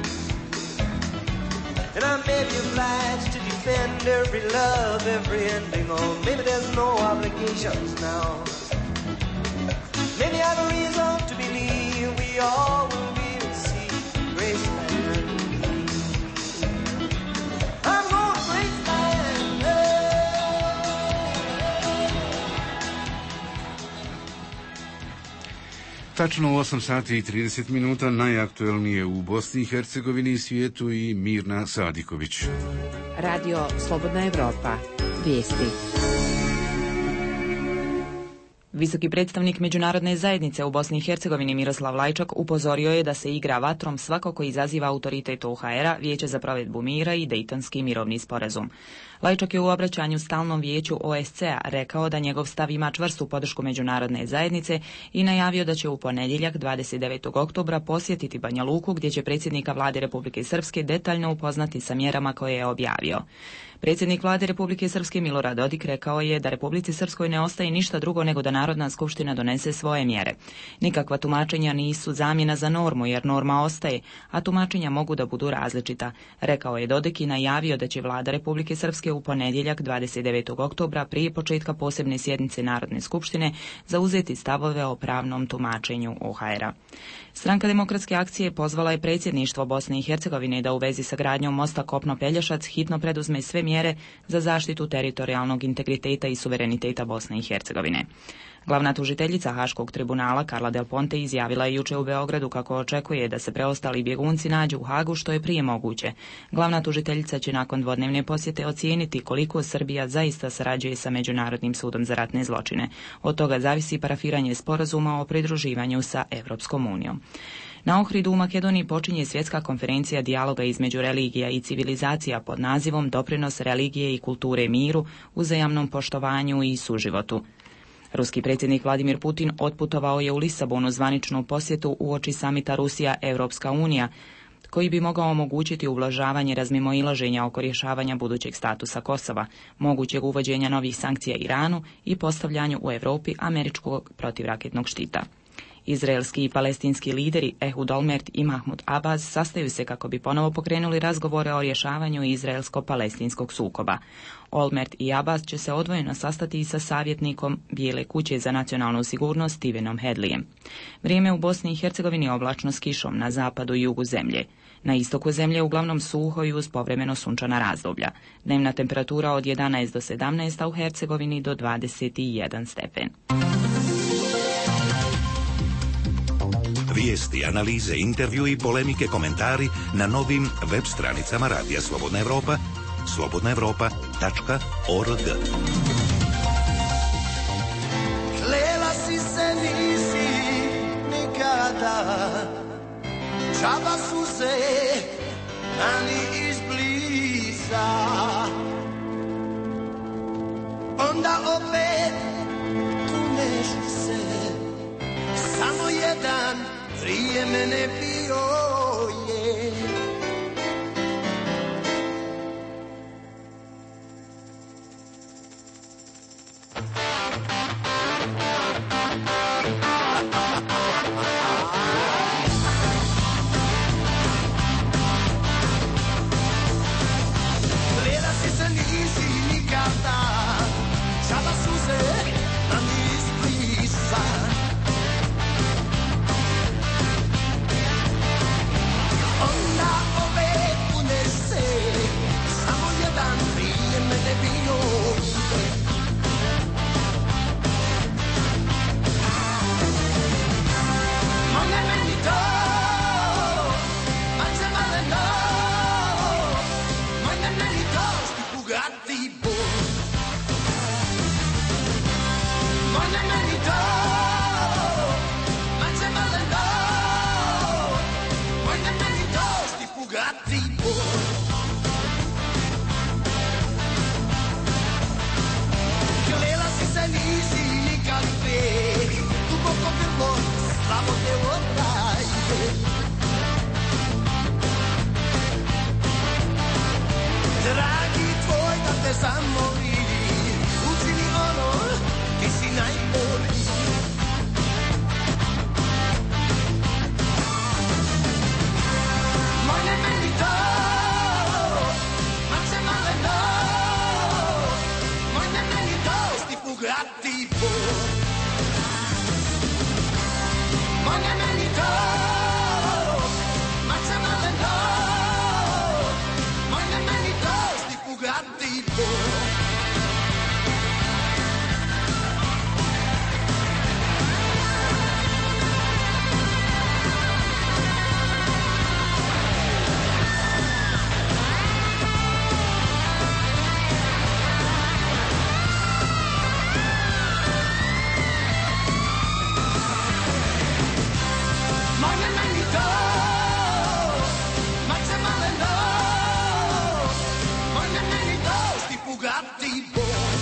And I may be obliged to defend every love, every ending, or maybe there's no obligations now. Maybe I have a reason to believe we all will be received in Graceland. I'm going to Graceland. Tačno u 8 sati i 30 minuta najaktuelnije u Bosni i Hercegovini i svijetu i Mirna Sadiković. Radio Slobodna Evropa. Vijesti. Visoki predstavnik međunarodne zajednice u Bosni i Hercegovini Miroslav Lajčak upozorio je da se igra vatrom svako ko izaziva autoritet OHR-a, Vijeće za provedbu mira i Dejtonski mirovni sporazum. Lajčak je u obraćanju stalnom vijeću OSCE-a rekao da njegov stav ima čvrstu podršku međunarodne zajednice i najavio da će u ponedjeljak 29. oktobra posjetiti Banja Luku, gdje će predsjednika vlade Republike Srpske detaljno upoznati sa mjerama koje je objavio. Predsjednik vlade Republike Srpske Milorad Dodik rekao je da Republici Srpskoj ne ostaje ništa drugo nego da Narodna skupština donese svoje mjere. Nikakva tumačenja nisu zamjena za normu, jer norma ostaje, a tumačenja mogu da budu različita, rekao je Dodik i najavio da će vlada Republike Srpske u ponedjeljak 29. oktobra prije početka posebne sjednice Narodne skupštine zauzeti stavove o pravnom tumačenju OHR-a. Stranka demokratske akcije pozvala je predsjedništvo Bosne i Hercegovine da u vezi sa gradnjom mosta Kopno-Pelješac hitno preduzme sve mjere za zaštitu teritorijalnog integriteta i suvereniteta Bosne i Hercegovine. Glavna tužiteljica Haškog tribunala Karla Del Ponte izjavila je juče u Beogradu kako očekuje da se preostali bjegunci nađu u Hagu što je prije moguće. Glavna tužiteljica će nakon dvodnevne posjete ocijeniti koliko Srbija zaista sarađuje sa Međunarodnim sudom za ratne zločine. Od toga zavisi parafiranje sporazuma o pridruživanju sa Evropskom unijom. Na Ohridu u Makedoniji počinje svjetska konferencija dijaloga između religija i civilizacija pod nazivom Doprinos religije i kulture miru, uzajamnom poštovanju i suživotu. Ruski predsjednik Vladimir Putin otputovao je u Lisabonu zvaničnu posjetu uoči samita Rusija-Europska unija, koji bi mogao omogućiti ublažavanje razmimoilaženja oko rješavanja budućeg statusa Kosova, mogućeg uvođenja novih sankcija Iranu i postavljanju u Europi američkog protivraketnog štita. Izraelski i palestinski lideri Ehud Olmert i Mahmud Abbas sastaju se kako bi ponovo pokrenuli razgovore o rješavanju izraelsko-palestinskog sukoba. Olmert i Abbas će se odvojeno sastati i sa savjetnikom Bijele kuće za nacionalnu sigurnost Stevenom Hedlijem. Vrijeme u Bosni i Hercegovini je oblačno s kišom na zapadu i jugu zemlje. Na istoku zemlje uglavnom suho i uz povremeno sunčana razdoblja. Dnevna temperatura od 11 do 17, a u Hercegovini do 21 stepen. Vijesti, analize, intervju i polemike, komentari na novim web stranicama Radija Slobodna Evropa, slobodnaevropa.org. Klela si se nisi nikada, džaba su se rani izbliza, onda opet kuneš se, samo jedan prije mene bio je. Gleda si se nisi nikada, džaba suze na mi izbrisa, onda opet puneš se, samo jedan prije mene bio je. Mone meni to, mače maleno, mone meni to, šti bugati bol. Mone meni to, mače maleno, mone meni to, šti bugati bol. Klela si se nisi nikad prije, duboko grlo, slabo te odaje. Dragi tvoj da te zamoli, učini ono, ti si najbolji. Mone meni to, mače maleno, mone meni to, šti bugati bol. Mone meni to, mače maleno, mone meni to, šti bugati bol. Mone meni to, mače maleno, mone meni to, šti bugati bol.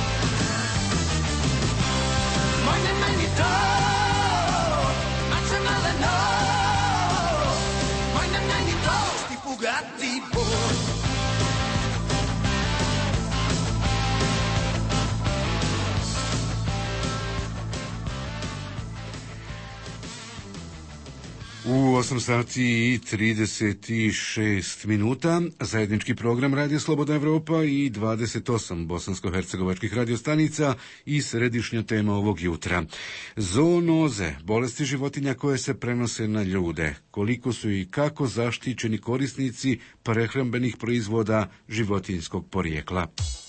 Mone meni to, mače maleno, mone meni to, šti bugati bol. U 8 sati i 36 minuta zajednički program Radio Slobodna Evropa i 28 bosansko-hercegovačkih radiostanica i središnja tema ovog jutra. Zoonoze, bolesti životinja koje se prenose na ljude. Koliko su i kako zaštićeni korisnici prehrambenih proizvoda životinjskog porijekla.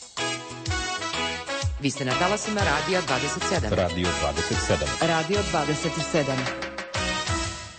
Vi ste na talasima Radija 27. Radio 27. Radio 27.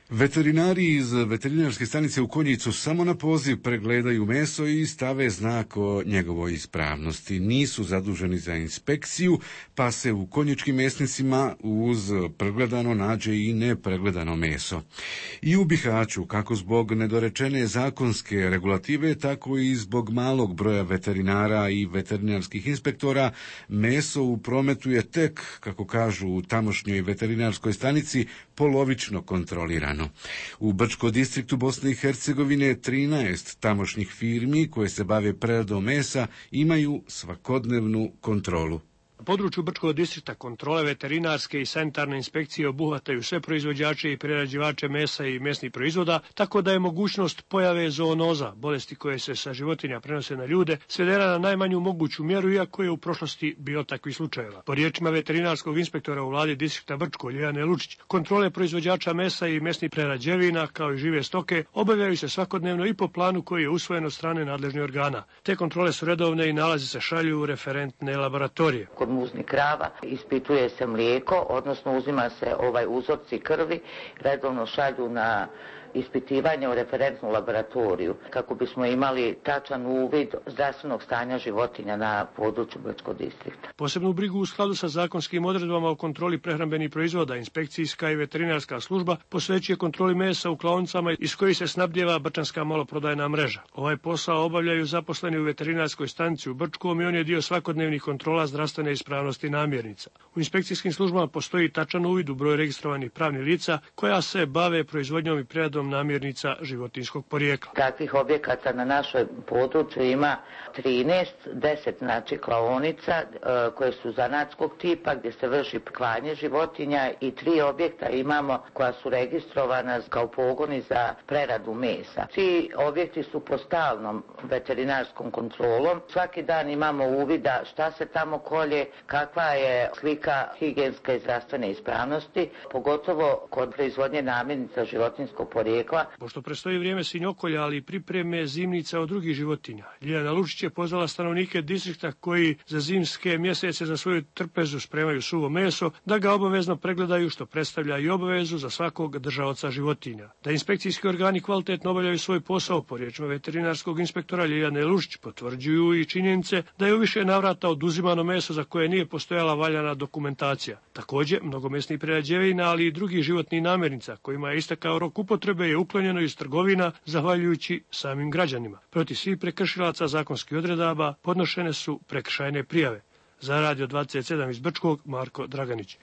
Veterinari iz veterinarske stanice u Konjicu samo na poziv pregledaju meso i stave znak o njegovoj ispravnosti. Nisu zaduženi za inspekciju, pa se u konjičkim mesnicima uz pregledano nađe i nepregledano meso. I u Bihaću, kako zbog nedorečene zakonske regulative, tako i zbog malog broja veterinara i veterinarskih inspektora, meso u prometu je tek, kako kažu u tamošnjoj veterinarskoj stanici, polovično kontrolirano. U Brčko distriktu Bosne i Hercegovine 13 tamošnjih firmi koje se bave preradom mesa imaju svakodnevnu kontrolu. Na području Brčkog distrikta kontrole veterinarske i sanitarne inspekcije obuhvataju sve proizvođače i prerađivače mesa i mesnih proizvoda, tako da je mogućnost pojave zoonoza, bolesti koje se sa životinja prenose na ljude, svedena na najmanju moguću mjeru, iako je u prošlosti bilo takvih slučajeva. Po riječima veterinarskog inspektora u vladi distrikta Brčko, Ljiljane Lučić, kontrole proizvođača mesa i mesnih prerađevina, kao i žive stoke, obavljaju se svakodnevno i po planu koji je usvojen od strane nadležnih organa. Te kontrole su redovne i nalazi se šalju u referentne laboratorije. Kod muznih krava ispituje se mlijeko, odnosno uzima se uzorci krvi, redovno šalju na ispitivanje u referentnu laboratoriju kako bismo imali tačan uvid zdravstvenog stanja životinja na području Brčkog distrikta. Posebnu brigu u skladu sa zakonskim odredbama o kontroli prehrambenih proizvoda, inspekcijska i veterinarska služba posvećuje kontroli mesa u klaonicama iz kojih se snabdijeva brčanska maloprodajna mreža. Ovaj posao obavljaju zaposleni u veterinarskoj stanici u Brčkom i on je dio svakodnevnih kontrola zdravstvene ispravnosti namirnica. U inspekcijskim službama postoji tačan uvid u broj registrovanih pravnih lica koja se bave proizvodnjom i preradom namirnica životinjskog porijekla. Takvih objekata na našoj području ima 13, 10 znači klaonica koje su zanatskog tipa gdje se vrši klanje životinja i 3 objekta imamo koja su registrovana kao pogoni za preradu mesa. Ti objekti su pod stalnom veterinarskom kontrolom. Svaki dan imamo uvida šta se tamo kolje, kakva je slika higijenske i zdravstvene ispravnosti, pogotovo kod proizvodnje namirnica životinjskog porijekla. Pošto predstoji vrijeme svinjokolja, ali i pripreme zimnica od drugih životinja, Ljiljana Lučić je pozvala stanovnike distrikta koji za zimske mjesece za svoju trpezu spremaju suvo meso, da ga obavezno pregledaju, što predstavlja i obavezu za svakog držaoca životinja. Da inspekcijski organi kvalitetno obavljaju svoj posao, po riječima veterinarskog inspektora Ljiljane Lučić, potvrđuju i činjenice da je u više navrata oduzimano meso za koje nije postojala valjana dokumentacija. Također, mnogo mesnih prerađevina, ali i drugih životnih namirnica kojima je istekao rok upotrebe je uklonjeno iz trgovina zahvaljujući samim građanima. Protiv svih prekršilaca zakonskih odredaba podnošene su prekršajne prijave. Za Radio 27 iz Brčkog, Marko Draganić.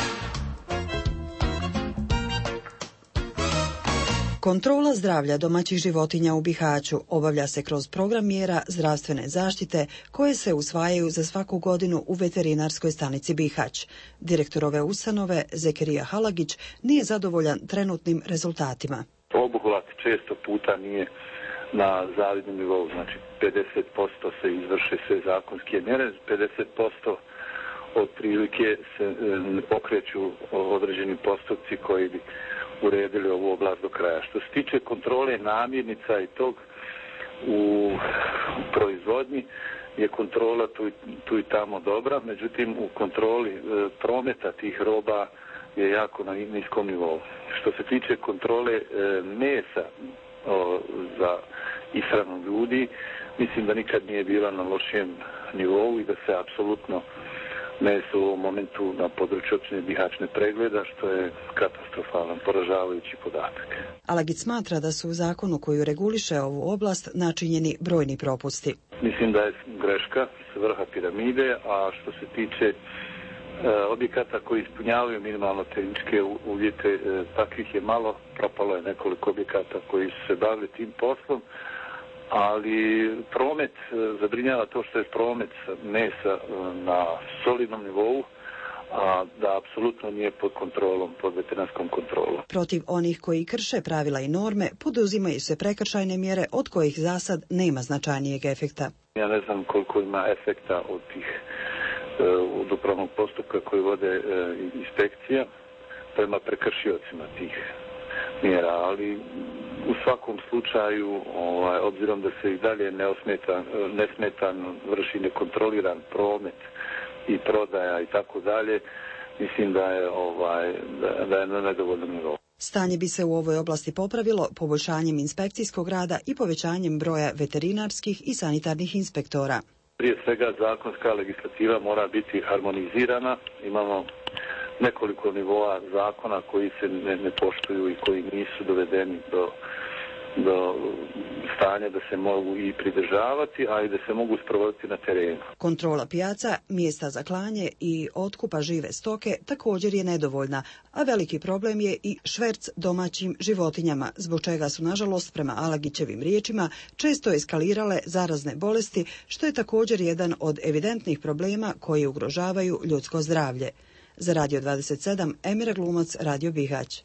Kontrola zdravlja domaćih životinja u Bihaću obavlja se kroz program mjera zdravstvene zaštite koje se usvajaju za svaku godinu u veterinarskoj stanici Bihać. Direktor ove ustanove, Zekerija Halagić, nije zadovoljan trenutnim rezultatima. Obuhvat često puta nije na zavidnom nivou, znači 50% se izvrše sve zakonske mjere, 50% otprilike se ne pokreću određeni postupci koji bi uredili ovu oblast do kraja. Što se tiče kontrole namirnica i tog u proizvodnji, je kontrola tu i tamo dobra, međutim u kontroli prometa tih roba je jako na niskom nivou. Što se tiče kontrole mesa za ishranu ljudi, mislim da nikad nije bila na lošijem nivou i da se apsolutno meso u ovom momentu na području općine Bihać ne pregleda, što je katastrofalan, poražavajući podatak. Halagić smatra da su u zakonu koju reguliše ovu oblast načinjeni brojni propusti. Mislim da je greška s vrha piramide, a što se tiče objekata koji ispunjavaju minimalno tehničke uvjete, takvih je malo, propalo je nekoliko objekata koji su se bavili tim poslom, ali promet, zabrinjava to što je promet mesa na solidnom nivou, a da apsolutno nije pod kontrolom, pod veterinarskom kontrolom. Protiv onih koji krše pravila i norme poduzimaju se prekršajne mjere od kojih za sad nema značajnijeg efekta. Ja ne znam koliko ima efekta od tih od upravnog postupka koji vode inspekcija prema prekršiocima tih mjera, ali u svakom slučaju, obzirom da se i dalje nesmetan vrši nekontroliran promet i prodaja i tako dalje, mislim da je na nedovoljnom nivou. Stanje bi se u ovoj oblasti popravilo poboljšanjem inspekcijskog rada i povećanjem broja veterinarskih i sanitarnih inspektora. Prije svega zakonska legislativa mora biti harmonizirana. Imamo nekoliko nivoa zakona koji se ne poštuju i koji nisu dovedeni do stanja da se mogu i pridržavati, a i da se mogu sprovoditi na terenu. Kontrola pijaca, mjesta za klanje i otkupa žive stoke također je nedovoljna, a veliki problem je i šverc domaćim životinjama, zbog čega su, nažalost, prema Alagićevim riječima, često eskalirale zarazne bolesti, što je također jedan od evidentnih problema koji ugrožavaju ljudsko zdravlje. Za Radio 27, Emira Glumac, Radio Bihać.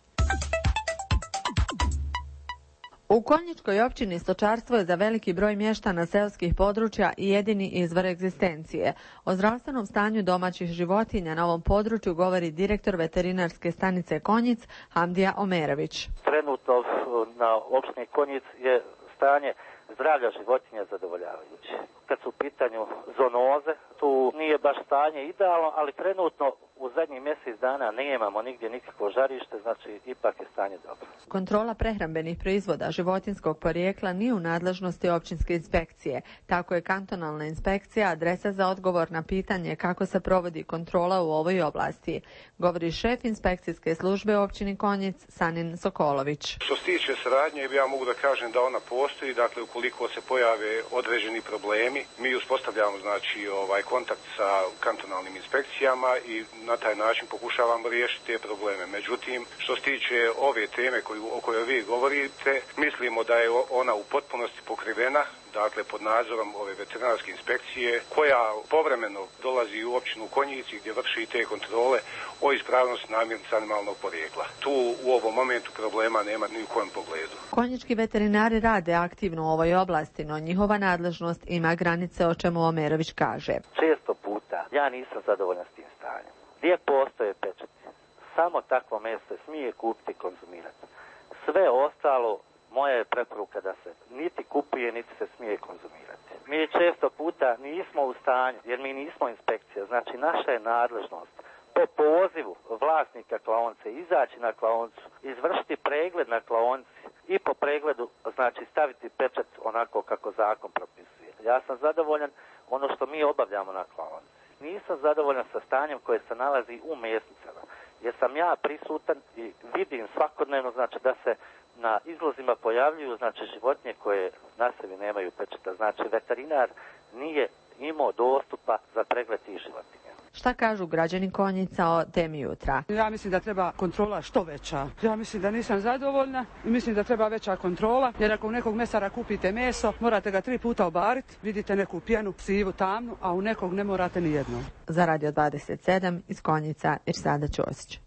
U Konjičkoj općini stočarstvo je za veliki broj mještana seoskih područja i jedini izvor egzistencije. O zdravstvenom stanju domaćih životinja na ovom području govori direktor veterinarske stanice Konjic Hamdija Omerović. Trenutno na opštini Konjic je stanje zdravlja životinja zadovoljavajuće. Kad su u pitanju zoonoze, tu nije baš stanje idealno, ali trenutno u zadnjih mjesec dana nemamo nigdje nikakvo žarište, znači ipak je stanje dobro. Kontrola prehrambenih proizvoda životinskog porijekla nije u nadležnosti općinske inspekcije. Tako je kantonalna inspekcija adresa za odgovor na pitanje kako se provodi kontrola u ovoj oblasti, govori šef inspekcijske službe u općini Konjic Sanin Sokolović. Što se tiče saradnje, ja mogu da kažem da ona postoji, dakle ukoliko se pojave određeni problemi, mi uspostavljamo kontakt sa kantonalnim inspekcijama i na taj način pokušavamo riješiti te probleme. Međutim, što se tiče ove teme o kojoj vi govorite, mislimo da je ona u potpunosti pokrivena, dakle pod nadzorom ove veterinarske inspekcije, koja povremeno dolazi u općinu Konjici gdje vrši te kontrole o ispravnosti namirnica animalnog porijekla. Tu u ovom momentu problema nema ni u kojem pogledu. Konjički veterinari rade aktivno u ovoj oblasti, no njihova nadležnost ima granice, o čemu Omerović kaže. Često puta ja nisam zadovoljan s tim stanjem. Gdje postoje pečati, samo takvo meso smije kupiti i konzumirati. Sve ostalo, moja je preporuka da se niti kupuje, niti se smije konzumirati. Mi često puta nismo u stanju, jer mi nismo inspekcija, znači naša je nadležnost po pozivu vlasnika klaonice izaći na klaonicu, izvršiti pregled na klaonici i po pregledu znači staviti pečat onako kako zakon propisuje. Ja sam zadovoljan ono što mi obavljamo na klaonici. Nisam zadovoljan sa stanjem koje se nalazi u mesnicama, jer sam ja prisutan i vidim svakodnevno znači da se na izlozima pojavljuju znači životinje koje na sebi nemaju pečata. Znači veterinar nije imao dostupa za pregled tih životinja. Šta kažu građani Konjica o temi jutra? Ja mislim da treba kontrola što veća. Ja mislim da nisam zadovoljna i mislim da treba veća kontrola, jer ako u nekog mesara kupite meso, morate ga 3 puta obariti, vidite neku pjenu, sivu, tamnu, a u nekog ne morate ni jedno. Za Radio 27 iz Konjica, Irsada Ćosić.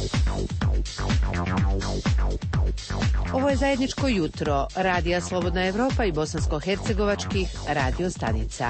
Ovo je zajedničko jutro Radija Slobodna Evropa i bosansko-hercegovačkih radio stanica.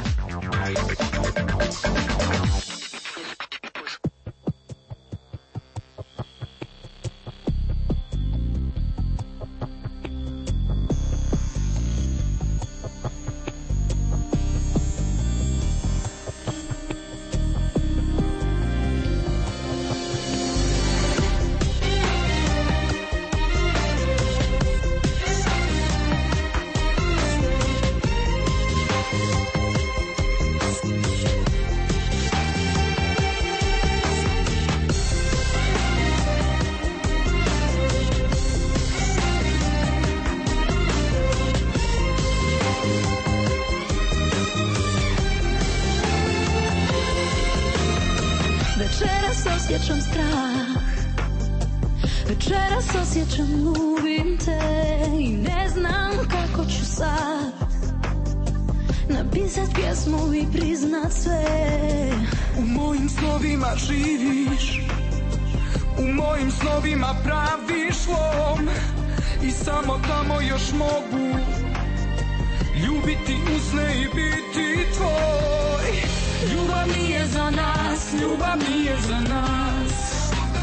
Osjećam strah, večeras osjećam gubim te i ne znam kako ću sad napisat pjesmu i priznat sve. U mojim snovima živiš, u mojim snovima praviš lom i samo tamo još mogu ljubiti usne i biti tvoj. Ljubav nije za nas, ljubav nije za nas.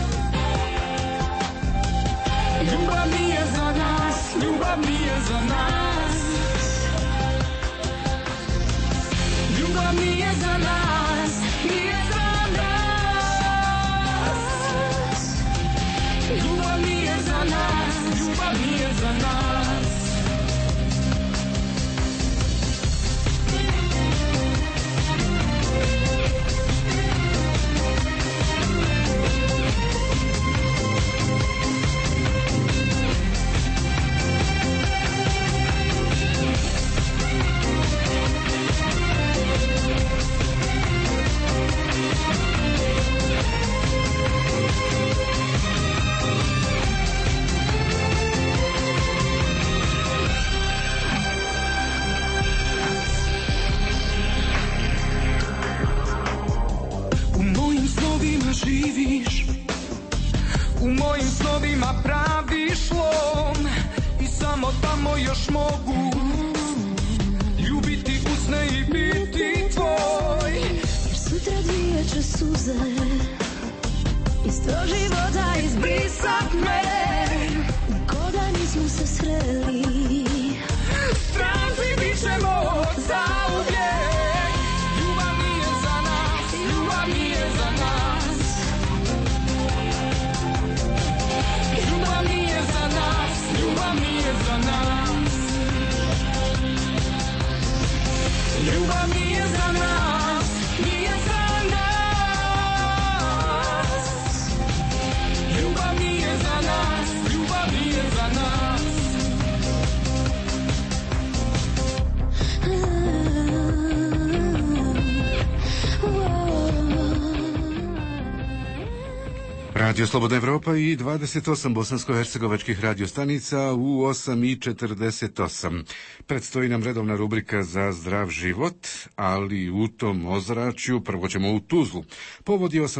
Ljubav nije za nas, ljubav nije za nas. Ljubav nije za nas, nije za nas. Ljubav nije za nas. ljubav nije za nas. Živiš u mojim snovima, praviš lom i samo tamo još mogu ljubiti usne i biti tvoj. Jer sutra dvije će suze iz tvog života izbrisat me, ko da nismo se sreli. Stranci bit ćemo zauvijek. Ljubav nije za nas, ljubav nije za nas. Ljubav nije za nas, ljubav nije za nas. Ljubav nije za nas, nije za nas. Ljubav nije za nas, ljubav nije za nas. Radio Slobodna Evropa i 28 bosansko-hercegovačkih radiostanica u 8:48. Predstoji nam redovna rubrika za zdrav život, ali u tom ozračju prvo ćemo u Tuzlu. Povod je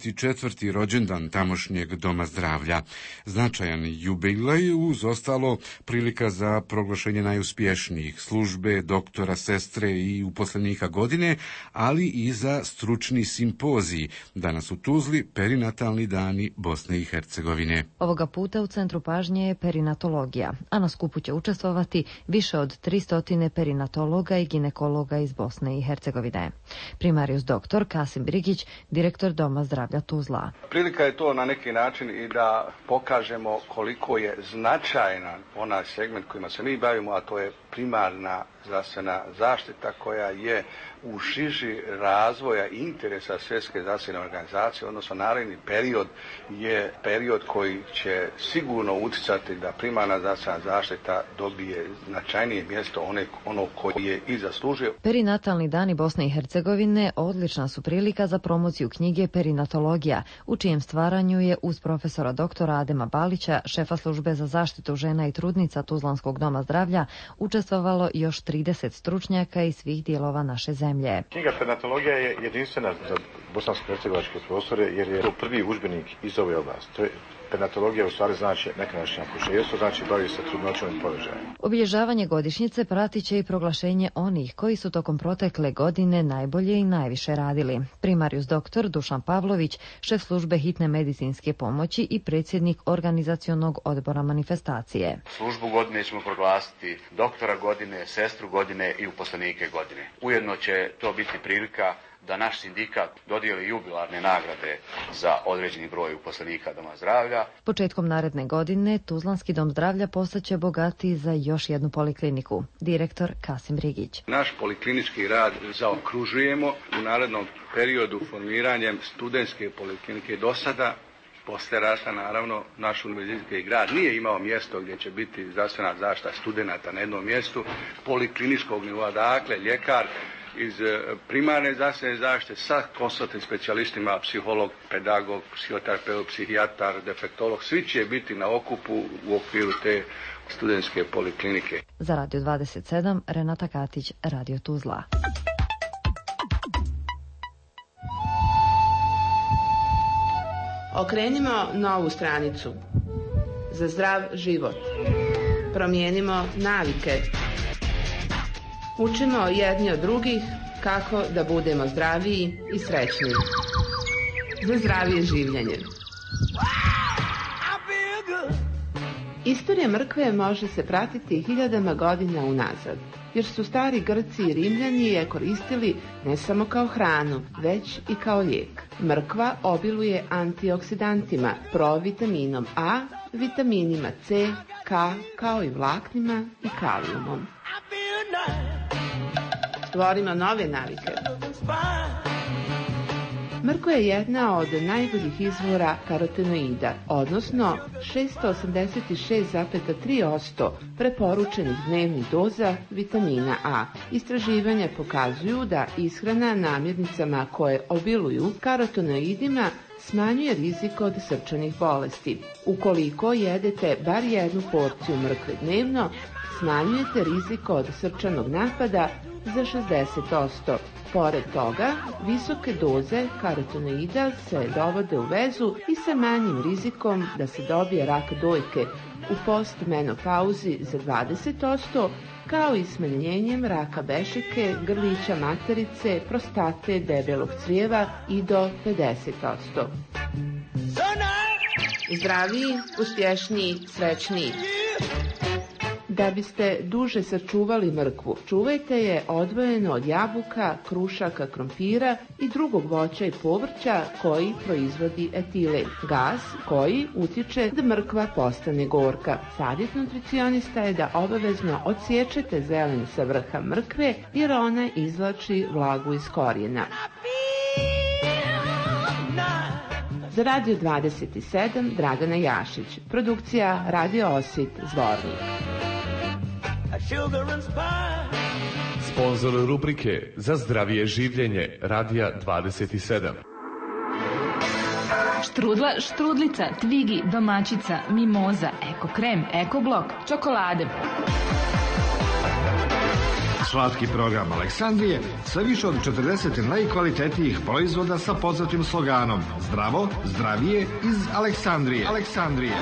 84. rođendan tamošnjeg doma zdravlja. Značajan jubilej, uz ostalo prilika za proglašenje najuspješnijih službe, doktora, sestre i uposlenika godine, ali i za stručni simpozij. Danas u Tuzli perinatalni dani Bosne i Hercegovine. Ovoga puta u centru pažnje je perinatologija, a na skupu će učestvovati više od 300 perinatologa i ginekologa iz Bosne i Hercegovine. Primarius doktor Kasim Brigić, direktor Doma zdravlja Tuzla. Prilika je to na neki način i da pokažemo koliko je značajan onaj segment kojima se mi bavimo, a to je primarna zdravstvena zaštita koja je u žiži razvoja i interesa Svjetske zdravstvene organizacije, odnosno naredni period je period koji će sigurno utjecati da primarna zdravstvena zaštita dobije značajnije mjesto ono koje je i zaslužio. Perinatalni dani Bosne i Hercegovine odlična su prilika za promociju knjige Perinatologija, u čijem stvaranju je uz profesora doktora Adema Balića, šefa službe za zaštitu žena i trudnica Tuzlanskog doma zdravlja, učestvovalo još 30 stručnjaka iz svih dijelova naše zemlje. Knjiga Perinatologija je jedinstvena za bosansko-hercegovačke prostore jer je to prvi udžbenik iz ove oblasti. Perinatologija u stvari znači nekadašnje akušerstvo, znači bavi se trudnoćom i porođajem. Obilježavanje godišnjice pratit će i proglašenje onih koji su tokom protekle godine najbolje i najviše radili. Primarius doktor Dušan Pavlović, šef službe hitne medicinske pomoći i predsjednik organizacionog odbora manifestacije. Službu godine ćemo proglasiti doktora godine, sestru godine i uposlenike godine. Ujedno će to biti prilika da naš sindikat dodijeli jubilarne nagrade za određeni broj uposlenika doma zdravlja. Početkom naredne godine Tuzlanski dom zdravlja postaće bogatiji za još jednu polikliniku. Direktor Kasim Brigić. Naš poliklinički rad zaokružujemo u narednom periodu formiranjem studentske poliklinike. Do sada, posle rasta naravno, naš univerzitetski grad nije imao mjesto gdje će biti zdravstvena zaštita studenata na jednom mjestu polikliničkog nivoa, dakle ljekar iz primarne zdravstvene zaštite sa konsultantnim specijalistima, psiholog, pedagog, psihoterapeut, psihijatar, defektolog, svi će biti na okupu u okviru te studentske poliklinike. Za Radio 27, Renata Katić, Radio Tuzla. Okrenimo novu stranicu. Za zdrav život. Promijenimo navike. Učimo jedni od drugih kako da budemo zdraviji i srećniji. Za zdravije življenje. Istorija mrkve može se pratiti hiljadama godina unazad, jer su stari Grci i Rimljani je koristili ne samo kao hranu, već i kao lijek. Mrkva obiluje antioksidantima, provitaminom A vitaminima C, K, kao i vlaknima i kalijumom. Stvorimo nove navike. Mrkva je jedna od najboljih izvora karotenoida, odnosno 686,3% preporučenih dnevnih doza vitamina A. Istraživanja pokazuju da ishrana namirnicama koje obiluju karotenoidima smanjuje rizik od srčanih bolesti. Ukoliko jedete bar jednu porciju mrkve dnevno, smanjujete rizik od srčanog napada za 60%. Pored toga, visoke doze karotenoida se dovode u vezu i sa manjim rizikom da se dobije rak dojke u postmenopauzi za 20%, kao i smanjenjem raka bešike, grlića materice, prostate, debelog crijeva i do 50%. Zdraviji, uspješniji, srećniji. Da biste duže sačuvali mrkvu, čuvajte je odvojeno od jabuka, krušaka, krompira i drugog voća i povrća koji proizvodi etilen, gas koji utiče da mrkva postane gorka. Savjet nutricionista je da obavezno odsječete zelen sa vrha mrkve jer ona izvlači vlagu iz korijena. Za Radio 27 Dragana Jašić, produkcija Radio Osvit, Zvornik. Sponzor rubrike Za zdravije življenje Radija 27. Štrudla, štrudlica, tvigi, domaćica, mimoza, eko krem, eko blok, čokolade. Slatki program Aleksandrije sa više od 40 najkvalitetnijih proizvoda sa poznatim sloganom Zdravo, zdravije iz Aleksandrije. Aleksandrije.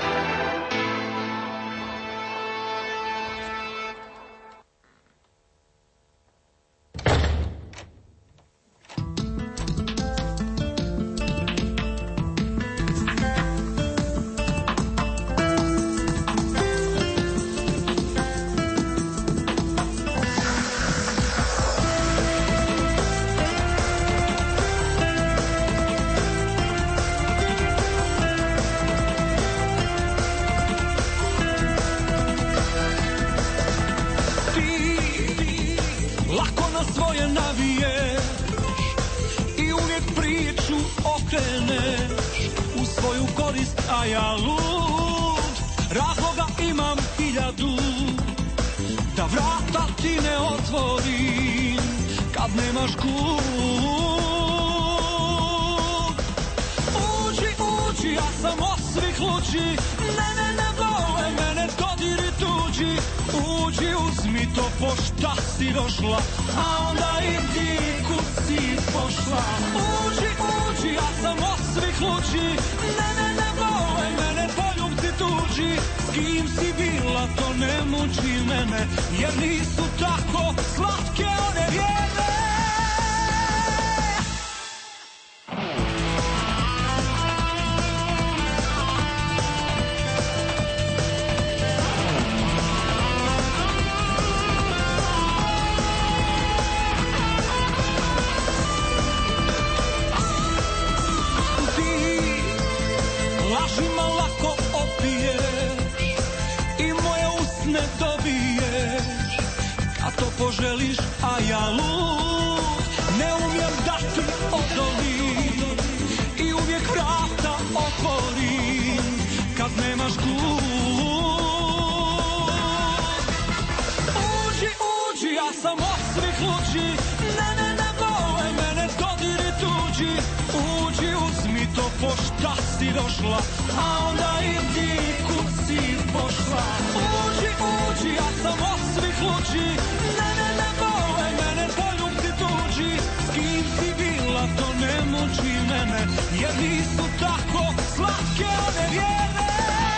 Jer nisu tako slatke one vjere.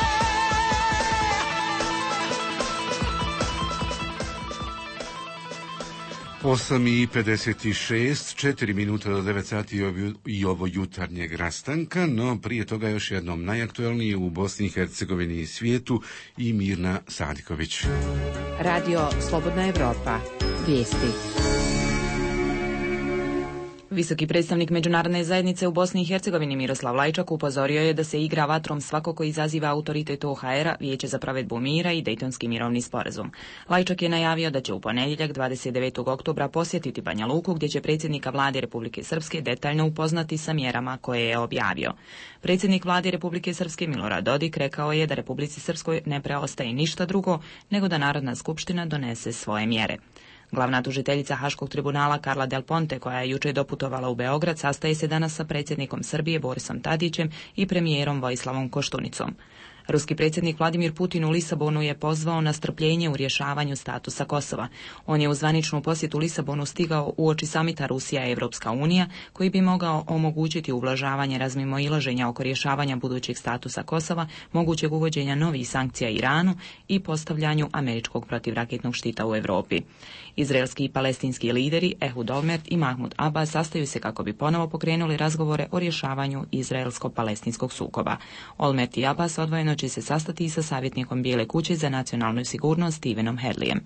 8:56, 4 minuta do 9 sati i ovo jutarnjeg rastanka, no prije toga još jednom najaktuelnije u Bosni i Hercegovini i svijetu i Mirna Sadiković. Radio Slobodna Evropa. Vijesti. Visoki predstavnik međunarodne zajednice u Bosni i Hercegovini Miroslav Lajčak upozorio je da se igra vatrom svako ko izaziva autoritet OHR-a, Vijeće za provedbu mira i Dejtonski mirovni sporazum. Lajčak je najavio da će u ponedjeljak 29. oktobra posjetiti Banja Luku, gdje će predsjednika vlade Republike Srpske detaljno upoznati sa mjerama koje je objavio. Predsjednik vlade Republike Srpske Milorad Dodik rekao je da Republici Srpskoj ne preostaje ništa drugo nego da Narodna skupština donese svoje mjere. Glavna tužiteljica Haškog tribunala Karla Del Ponte, koja je jučer doputovala u Beograd, sastaje se danas sa predsjednikom Srbije Borisom Tadićem i premijerom Vojislavom Koštunicom. Ruski predsjednik Vladimir Putin u Lisabonu je pozvao na strpljenje u rješavanju statusa Kosova. On je u zvaničnu posjetu Lisabonu stigao uoči samita Rusija-Evropska unija, koji bi mogao omogućiti ublažavanje razmimoilaženja oko rješavanja budućeg statusa Kosova, mogućeg uvođenja novih sankcija Iranu i postavljanju američkog protivraketnog štita u Europi. Izraelski i palestinski lideri Ehud Olmert i Mahmud Abbas sastaju se kako bi ponovo pokrenuli razgovore o rješavanju izraelsko-palestinskog sukoba. Olmert i Abbas odvojeno će se sastati i sa savjetnikom Bijele kuće za nacionalnu sigurnost Stevenom Hadleyem.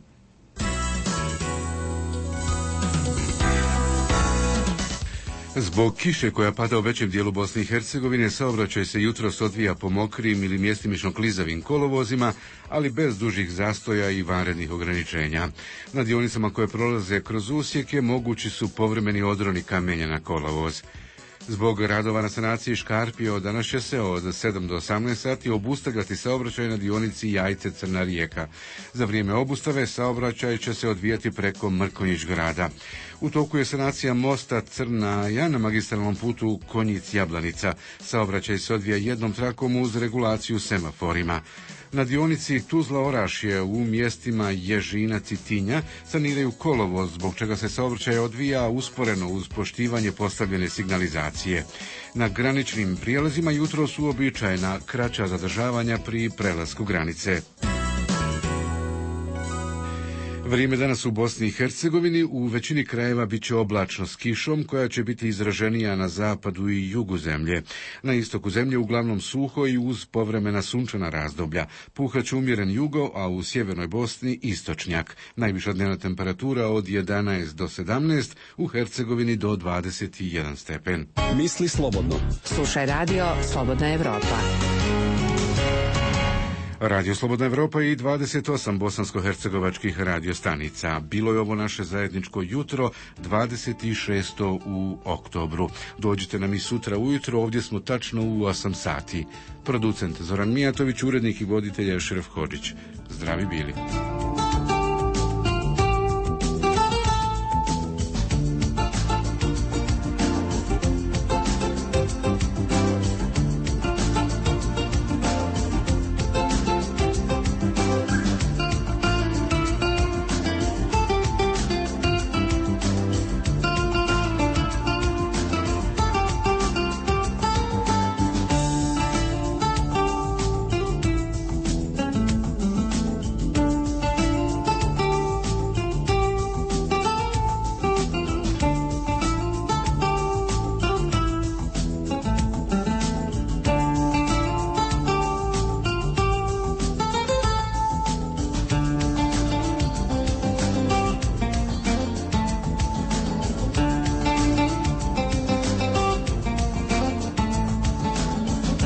Zbog kiše koja pada u većem dijelu Bosne i Hercegovine, saobraćaj se jutros odvija po mokrim ili mjestimično klizavim kolovozima, ali bez dužih zastoja i vanrednih ograničenja. Na dionicama koje prolaze kroz usjeke mogući su povremeni odroni kamenja na kolovoz. Zbog radova na sanaciji škarpije danas će se od 7 do 18 sati obustavljati saobraćaj na dionici Jajce-Crna Rijeka. Za vrijeme obustave saobraćaj će se odvijati preko Mrkonjić grada. U toku je sanacija mosta Crnaja na magistralnom putu Konjic-Jablanica. Saobraćaj se odvija jednom trakom uz regulaciju semaforima. Na dionici Tuzla-Orašje u mjestima Ježinac i Tinja saniraju kolovoz, zbog čega se saobraćaj odvija usporeno uz poštivanje postavljene signalizacije. Na graničnim prijelazima jutro su uobičajena kraća zadržavanja pri prelasku granice. Vrijeme danas u Bosni i Hercegovini u većini krajeva bit će oblačno s kišom koja će biti izraženija na zapadu i jugu zemlje. Na istoku zemlje uglavnom suho i uz povremena sunčana razdoblja. Puhaće umjeren jugo, a u sjevernoj Bosni istočnjak. Najviša dnevna temperatura od 11 do 17, u Hercegovini do 21 stepen. Misli slobodno. Slušaj radio Slobodna Evropa. Radio Slobodna Evropa i 28 bosansko-hercegovačkih radiostanica. Bilo je ovo naše zajedničko jutro, 26. u oktobru. Dođite nam i sutra ujutro, ovdje smo tačno u 8 sati. Producent Zoran Mijatović, urednik i voditelj Šeref Hodžić. Zdravi bili.